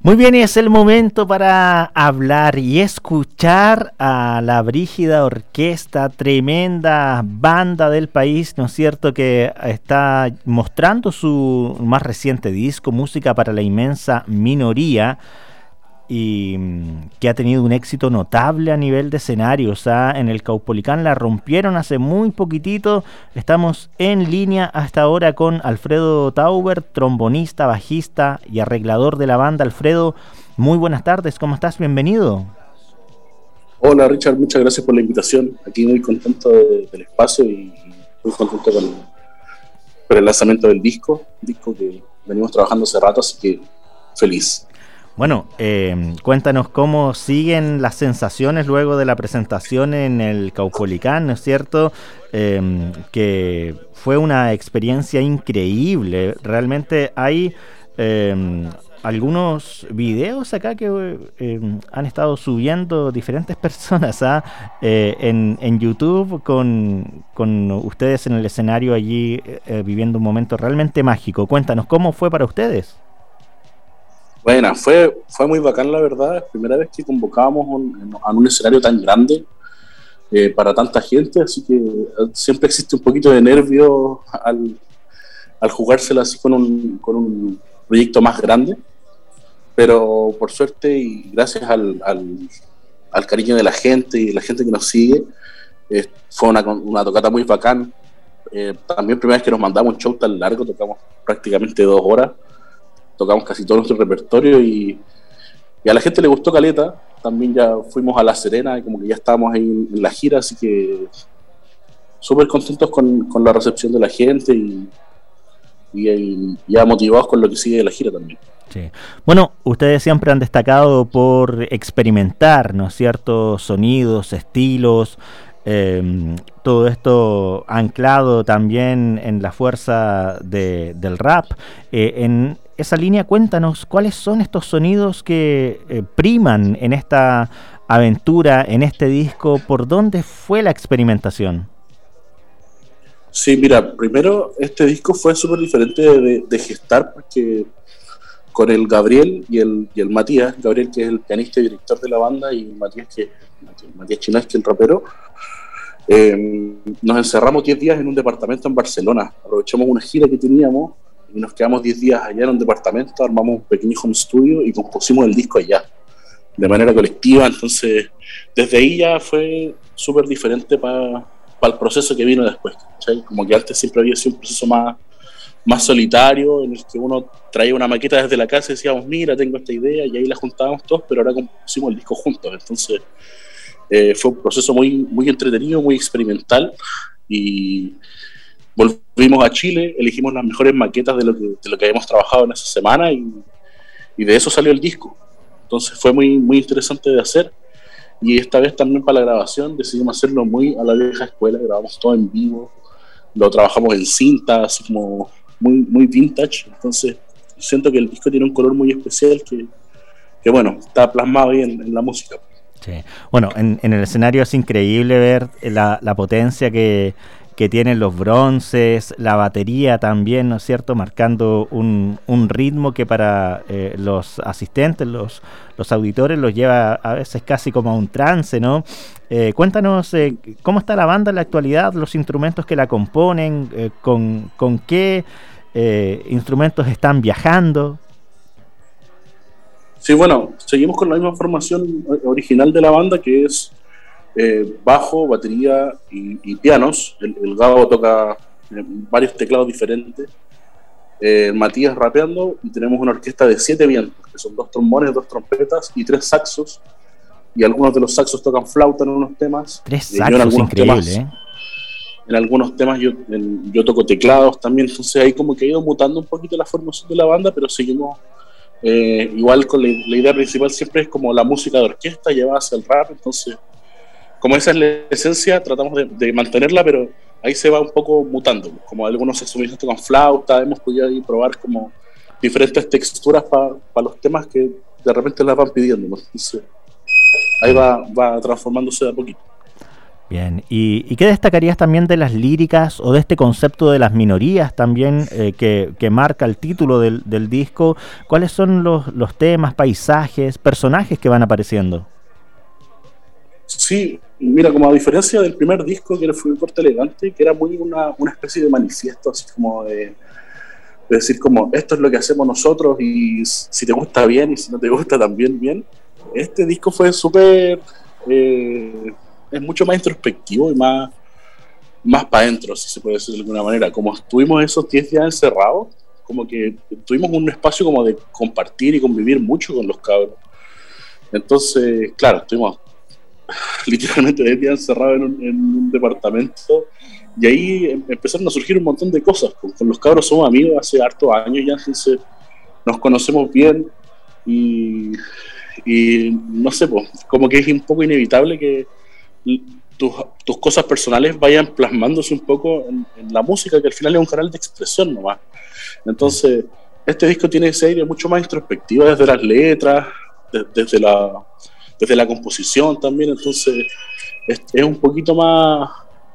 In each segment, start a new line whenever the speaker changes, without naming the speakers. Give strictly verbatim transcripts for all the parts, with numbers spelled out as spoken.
Muy bien, y es el momento para hablar y escuchar a la Brígida Orquesta, tremenda banda del país, ¿no es cierto?, que está mostrando su más reciente disco, Música para la Inmensa Minoría, y que ha tenido un éxito notable a nivel de escenarios. ¿Ah? En el Caupolicán la rompieron hace muy poquitito. Estamos en línea hasta ahora con Alfredo Tauber, trombonista, bajista y arreglador de la banda. Alfredo, muy buenas tardes, ¿cómo estás? Bienvenido.
Hola Richard, muchas gracias por la invitación. Aquí muy contento de, del espacio y muy contento con, con el lanzamiento del disco, un disco que venimos trabajando hace rato, así que feliz.
Bueno, eh, cuéntanos cómo siguen las sensaciones luego de la presentación en el Caupolicán, ¿no es cierto? Eh, que fue una experiencia increíble. Realmente hay eh, algunos videos acá que eh, han estado subiendo diferentes personas ¿ah? eh, en, en YouTube con, con ustedes en el escenario allí eh, viviendo un momento realmente mágico. Cuéntanos, ¿cómo fue para ustedes?
Bueno, fue, fue muy bacán, la verdad. Es la primera vez que convocábamos un, a un escenario tan grande eh, para tanta gente, así que siempre existe un poquito de nervio al, al jugársela así con un, con un proyecto más grande, pero por suerte y gracias al, al, al cariño de la gente y la gente que nos sigue, eh, fue una, una tocata muy bacán. Eh, también primera vez que nos mandamos un show tan largo, tocamos prácticamente dos horas. Tocamos casi todo nuestro repertorio y, y a la gente le gustó caleta. También ya fuimos a La Serena y como que ya estábamos ahí en, en la gira, así que súper contentos con, con la recepción de la gente y, y, y ya motivados con lo que sigue de la gira también.
Sí. Bueno, ustedes siempre han destacado por experimentar, ¿no es cierto?, sonidos, estilos, eh, todo esto anclado también en la fuerza de, del rap. Eh, en esa línea, cuéntanos cuáles son estos sonidos que eh, priman en esta aventura, en este disco. ¿Por dónde fue la experimentación?
Sí, mira, primero este disco fue súper diferente de, de gestar porque con el Gabriel y el, y el Matías, Gabriel que es el pianista y director de la banda y Matías que Matías Chinás que es el rapero, eh, nos encerramos diez días en un departamento en Barcelona. Aprovechamos una gira que teníamos y nos quedamos diez días allá en un departamento, armamos un pequeño home studio y compusimos el disco allá, de manera colectiva. Entonces, desde ahí ya fue súper diferente para pa el proceso que vino después, ¿cachai? Como que antes siempre había sido un proceso más, más solitario, en el que uno traía una maqueta desde la casa y decíamos, mira, tengo esta idea, y ahí la juntábamos todos, pero ahora compusimos el disco juntos. Entonces, eh, fue un proceso muy, muy entretenido, muy experimental, y volvimos a Chile, elegimos las mejores maquetas de lo que, de lo que habíamos trabajado en esa semana y, y de eso salió el disco. Entonces fue muy, muy interesante de hacer y esta vez también para la grabación decidimos hacerlo muy a la vieja escuela, grabamos todo en vivo, lo trabajamos en cinta, así como muy, muy vintage. Entonces siento que el disco tiene un color muy especial que, que bueno, está plasmado ahí en, en la música.
Sí. Bueno, en, en el escenario es increíble ver la, la potencia que que tienen los bronces, la batería también, ¿no es cierto?, marcando un, un ritmo que para eh, los asistentes, los, los auditores, los lleva a veces casi como a un trance, ¿no? Eh, cuéntanos eh, cómo está la banda en la actualidad, los instrumentos que la componen, eh, con, con qué eh, instrumentos están viajando.
Sí, bueno, seguimos con la misma formación original de la banda, que es Eh, bajo, batería y, y pianos. El, el Gabo toca eh, varios teclados diferentes, eh, Matías rapeando, y tenemos una orquesta de siete vientos, que son dos trombones, dos trompetas y tres saxos, y algunos de los saxos tocan flauta en unos temas.
Tres saxos, eh, increíble, temas, ¿eh?
En algunos temas yo, en, yo toco teclados también, entonces ahí como que ha ido mutando un poquito la formación de la banda, pero seguimos eh, igual con la, la idea principal siempre es como la música de orquesta llevada hacia el rap. Entonces, como esa es la esencia, tratamos de, de mantenerla, pero ahí se va un poco mutando. Como algunos instrumentos con flauta, hemos podido ahí probar como diferentes texturas para pa los temas que de repente las van pidiendo, ¿no? Entonces, ahí va, va transformándose de a poquito.
Bien, ¿Y, ¿y qué destacarías también de las líricas o de este concepto de las minorías también eh, que, que marca el título del, del disco? ¿Cuáles son los, los temas, paisajes, personajes que van apareciendo?
Sí, mira, como a diferencia del primer disco, que fue Corte Elegante, que era muy una, una especie de manifiesto, así como de, de decir como, esto es lo que hacemos nosotros y si te gusta bien y si no te gusta también bien. Este disco fue súper, eh, es mucho más introspectivo y más, más para adentro, si se puede decir de alguna manera. Como estuvimos esos diez días encerrados, como que tuvimos un espacio como de compartir y convivir mucho con los cabros. Entonces, claro, estuvimos literalmente diez días encerrados en un, en un departamento y ahí em, empezaron a surgir un montón de cosas. Con, con los cabros somos amigos hace hartos años ya, entonces nos conocemos bien y, y no sé, pues, como que es un poco inevitable que tus, tus cosas personales vayan plasmándose un poco en, en la música, que al final es un canal de expresión nomás. Entonces, este disco tiene ese aire mucho más introspectivo desde las letras, de, desde la desde la composición también, entonces es, es un poquito más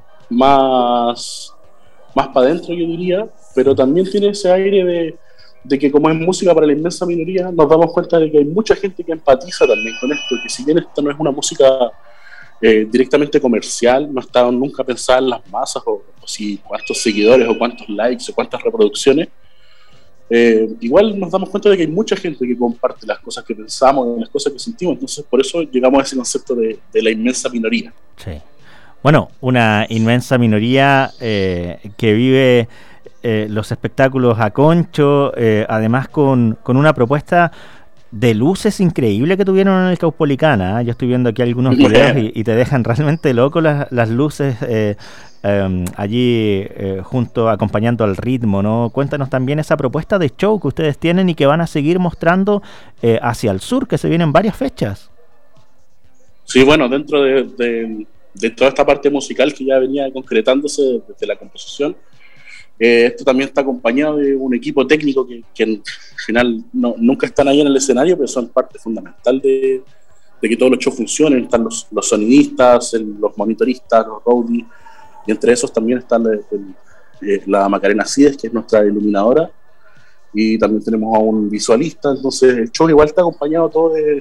más más para adentro, yo diría, pero también tiene ese aire de, de que como es música para la inmensa minoría, nos damos cuenta de que hay mucha gente que empatiza también con esto, que si bien esto no es una música eh, directamente comercial, no está nunca pensada en las masas, o, o si cuántos seguidores, o cuántos likes, o cuántas reproducciones, Eh, igual nos damos cuenta de que hay mucha gente que comparte las cosas que pensamos, las cosas que sentimos, entonces por eso llegamos a ese concepto de, de la inmensa minoría.
Sí. Bueno, una inmensa minoría eh, que vive eh, los espectáculos a concho, eh, además con, con una propuesta de luces increíble que tuvieron en el Caupolicana, ¿eh? Yo estoy viendo aquí algunos videos y, y te dejan realmente loco las, las luces eh, eh, allí eh, junto, acompañando al ritmo, ¿no? Cuéntanos también esa propuesta de show que ustedes tienen y que van a seguir mostrando eh, hacia el sur, que se vienen varias fechas.
Sí, bueno, dentro de, de, de toda esta parte musical que ya venía concretándose desde la composición, Eh, esto también está acompañado de un equipo técnico que, que al final no, nunca están ahí en el escenario, pero son parte fundamental de, de que todos los shows funcionen. Están los, los sonidistas, el, los monitoristas, los roadies, y entre esos también está el, el, la Macarena Cides, que es nuestra iluminadora, y también tenemos a un visualista. Entonces el show igual está acompañado todo de,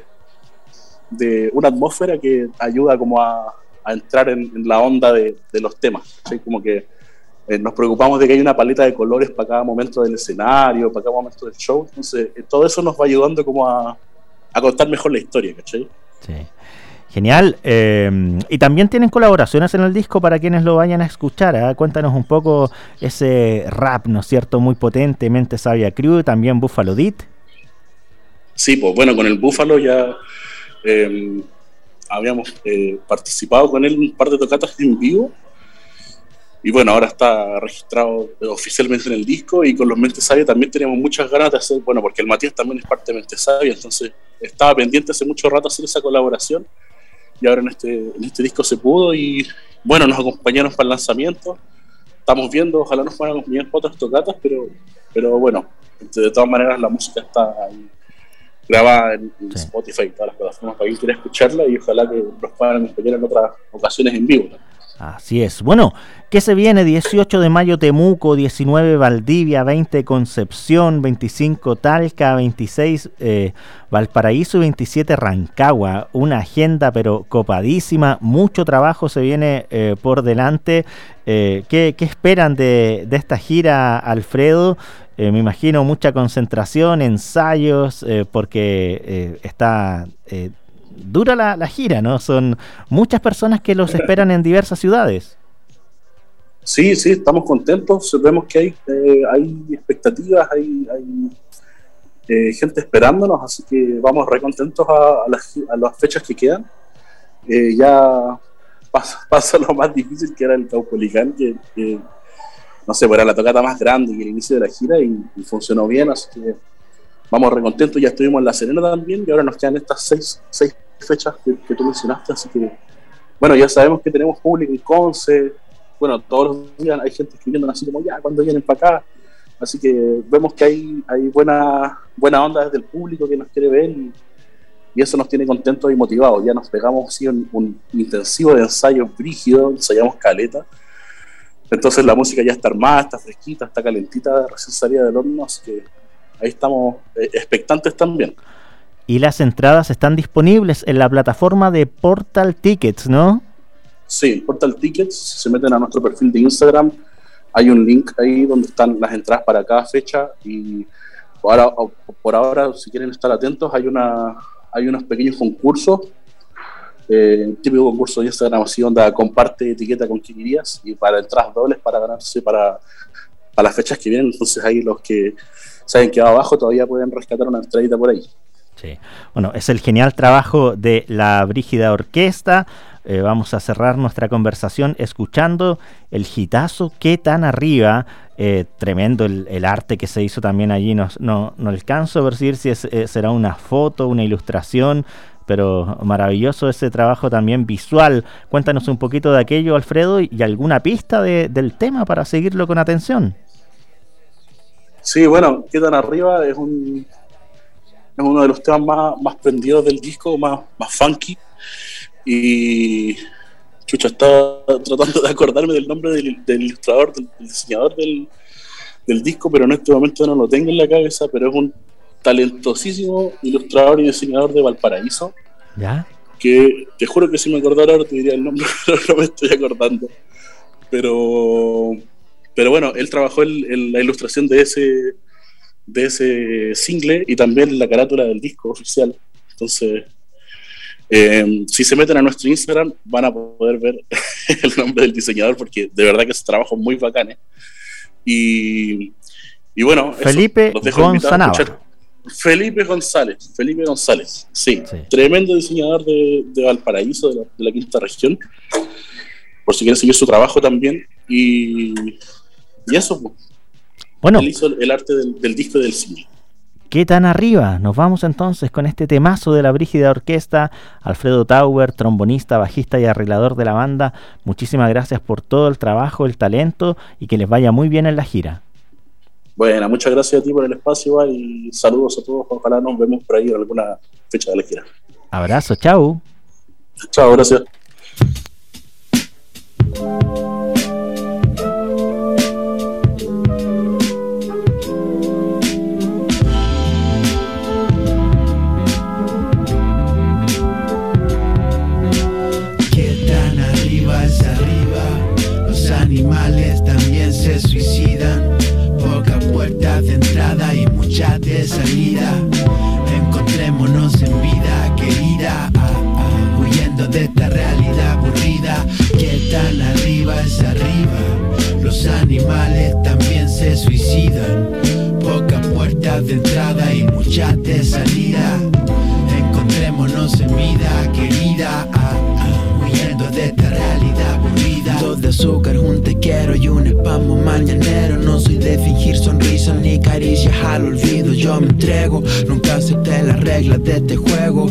de una atmósfera que ayuda como a, a entrar en, en la onda de, de los temas, ¿sí? Como que Eh, nos preocupamos de que haya una paleta de colores para cada momento del escenario, para cada momento del show, entonces eh, todo eso nos va ayudando como a, a contar mejor la historia, ¿cachai?
Sí. Genial. Eh, y también tienen colaboraciones en el disco para quienes lo vayan a escuchar, ¿eh? Cuéntanos un poco ese rap, ¿no es cierto? Muy potente, Mente Sabia Crew, también Buffalo Dit.
Sí, pues bueno, con el Búfalo ya eh, habíamos eh, participado con él en un par de tocatas en vivo. Y bueno, ahora está registrado oficialmente en el disco, y con los Mente Sabia también tenemos muchas ganas de hacer, bueno, porque el Matías también es parte de Mente Sabia, entonces estaba pendiente hace mucho rato hacer esa colaboración, y ahora en este, en este disco se pudo, y bueno, nos acompañaron para el lanzamiento, estamos viendo, ojalá nos puedan acompañar para otras tocatas, pero, pero bueno, de todas maneras la música está ahí grabada en, en sí. Spotify y todas las plataformas para quien quiera escucharla, y ojalá que nos puedan acompañar en otras ocasiones en vivo, ¿no?
Así es. Bueno, ¿qué se viene? dieciocho de mayo Temuco, diecinueve Valdivia, veinte Concepción, veinticinco Talca, veintiséis eh, Valparaíso y veintisiete Rancagua. Una agenda pero copadísima, mucho trabajo se viene eh, por delante. Eh, ¿qué, ¿Qué esperan de, de esta gira, Alfredo? Eh, me imagino mucha concentración, ensayos, eh, porque eh, está... Eh, dura la, la gira, ¿no? Son muchas personas que los esperan en diversas ciudades.
Sí, sí, estamos contentos. Vemos que hay, eh, hay expectativas, hay, hay eh, gente esperándonos, así que vamos re contentos a, a, las, a las fechas que quedan. Eh, ya pasa, pasa lo más difícil, que era el Caupolicán, que, que no sé, pues era la tocata más grande y el inicio de la gira, y, y funcionó bien, así que vamos re contentos. Ya estuvimos en La Serena también, y ahora nos quedan estas seis, seis fechas que, que tú mencionaste, así que bueno, ya sabemos que tenemos público en Conce, bueno, todos los días hay gente escribiendo así como ya, cuando vienen para acá, así que vemos que hay, hay buena, buena onda desde el público que nos quiere ver, y, y eso nos tiene contentos y motivados. Ya nos pegamos así un, un intensivo de ensayos brígidos, ensayamos caleta. Entonces la música ya está armada, está fresquita, está calentita, recién salida del horno, así que ahí estamos eh, expectantes también.
Y las entradas están disponibles en la plataforma de Portal Tickets, ¿no?
Sí, Portal Tickets, si se meten a nuestro perfil de Instagram, hay un link ahí donde están las entradas para cada fecha, y por ahora, por ahora si quieren estar atentos, hay una hay unos pequeños concursos, eh, típico concurso de Instagram así, donde comparte etiqueta con quién irías, y para entradas dobles para ganarse para, para las fechas que vienen. Entonces ahí los que saben que va abajo todavía pueden rescatar una entradita por ahí.
Sí. Bueno, es el genial trabajo de la Brígida Orquesta. Eh, vamos a cerrar nuestra conversación escuchando el hitazo ¿Qué tan arriba? Eh, tremendo el, el arte que se hizo también allí. No, no, no alcanzo a percibir si es, eh, será una foto, una ilustración, pero maravilloso ese trabajo también visual. Cuéntanos un poquito de aquello, Alfredo, y, y alguna pista de, del tema para seguirlo con atención.
Sí, bueno, ¿Qué tan arriba? Es un es uno de los temas más, más prendidos del disco, más, más funky. Y chucha, estaba tratando de acordarme del nombre del, del ilustrador, del, del diseñador del, del disco, pero en este momento no lo tengo en la cabeza. Pero es un talentosísimo ilustrador y diseñador de Valparaíso.
¿Ya?
Que te juro que si me acordara ahora te diría el nombre, pero no me estoy acordando. Pero, pero bueno, él trabajó en, en la ilustración de ese, de ese single y también en la carátula del disco oficial. Entonces, eh, si se meten a nuestro Instagram van a poder ver el nombre del diseñador, porque de verdad que es trabajo muy bacán, ¿eh? y, y bueno,
Felipe González.
Felipe González, Felipe González, sí,
sí. Tremendo
diseñador de, de Valparaíso, de la, de la quinta región, por si quieren seguir su trabajo también. Y, y eso,
bueno,
él hizo el arte del, del disco y del cine.
¿Qué tan arriba? Nos vamos entonces con este temazo de la Brígida Orquesta. Alfredo Tauber, trombonista, bajista y arreglador de la banda, muchísimas gracias por todo el trabajo, el talento, y que les vaya muy bien en la gira.
Bueno, muchas gracias a ti por el espacio y saludos a todos. Ojalá nos vemos por ahí en alguna fecha de la gira.
Abrazo, chau.
Chao, gracias.
¿Qué tan arriba es arriba? Los animales también se suicidan. Pocas puertas de entrada y muchas de salida. Encontrémonos en vida querida, ah, ah, huyendo de esta realidad aburrida. ¿Qué tan arriba es arriba? Los animales también se suicidan. Pocas puertas de entrada y muchas de salida. Encontrémonos en vida querida, ah, ah, huyendo de esta realidad aburrida. Dos de azúcar, un te quiero y un espamo mañanero. No soy de fingir sonrisas ni caricias al olvido. Yo me entrego, nunca acepté las reglas de este juego.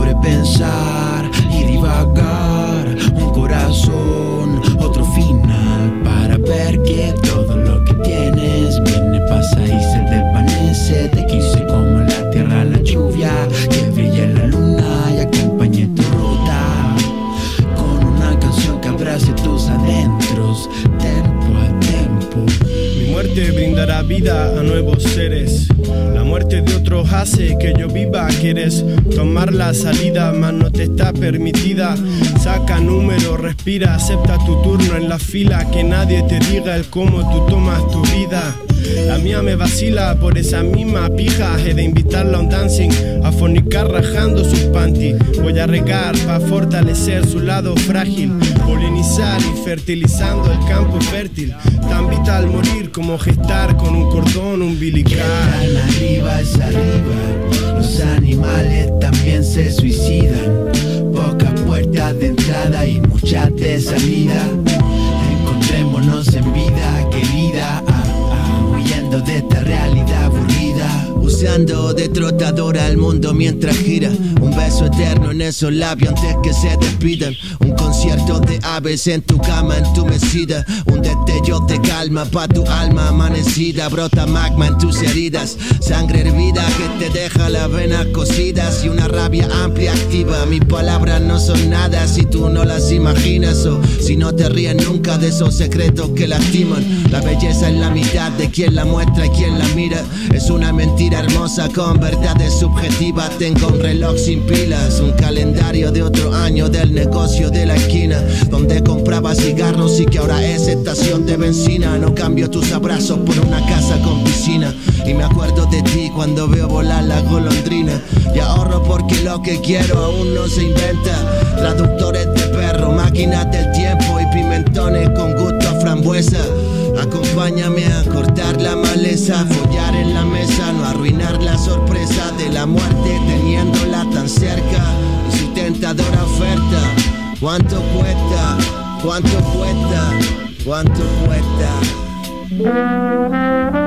Sobrepensar y divagar, un corazón, otro final. Para ver que todo lo que tienes viene, pasa y se desvanece. Te quise como la tierra, la lluvia, que brilla en la luna y acompañe tu ruta. Con una canción que abrace tus adentros, tempo a tempo.
Mi muerte brindará vida a nuevos seres. La muerte de otros hace que yo viva. Quieres tomar la salida, mas no te está permitida. Saca número, respira, acepta tu turno en la fila. Que nadie te diga el cómo tú tomas tu vida. La mía me vacila por esa misma pija. He de invitarla a un dancing, a fornicar rajando sus panty. Voy a regar pa' fortalecer su lado frágil, polinizar y fertilizando el campo fértil. Tan vital morir como gestar con un cordón umbilical.
¿Qué tan arriba es arriba? Los animales también se suicidan. Pocas puertas de entrada y muchas de salida. Encontrémonos en vida querida, ah, ah, huyendo de esta realidad aburrida. Usando de trotadora al mundo mientras gira. Un beso eterno en esos labios antes que se despidan. Un concierto de aves en tu cama entumecida. Un destello de calma pa' tu alma amanecida. Brota magma en tus heridas, sangre hervida que te deja las venas cosidas. Y una rabia amplia activa. Mis palabras no son nada si tú no las imaginas. O si no te ríes nunca de esos secretos que lastiman. La belleza es la mitad de quien la muestra y quien la mira. Es una mentira hermosa con verdades subjetivas. Tengo un reloj sin pilas, un calendario de otro año del negocio de la esquina, donde compraba cigarros y que ahora es estación de benzina. No cambio tus abrazos por una casa con piscina. Y me acuerdo de ti cuando veo volar la golondrina. Y ahorro porque lo que quiero aún no se inventa. Traductores de perro, máquinas del tiempo y pimentones con gusto a frambuesa. Acompáñame a cortar la maleza, follar en la mesa, no arruinar la sorpresa de la muerte teniéndola tan cerca. Y su tentadora oferta, ¿cuánto cuesta? ¿Cuánto cuesta? ¿Cuánto cuesta?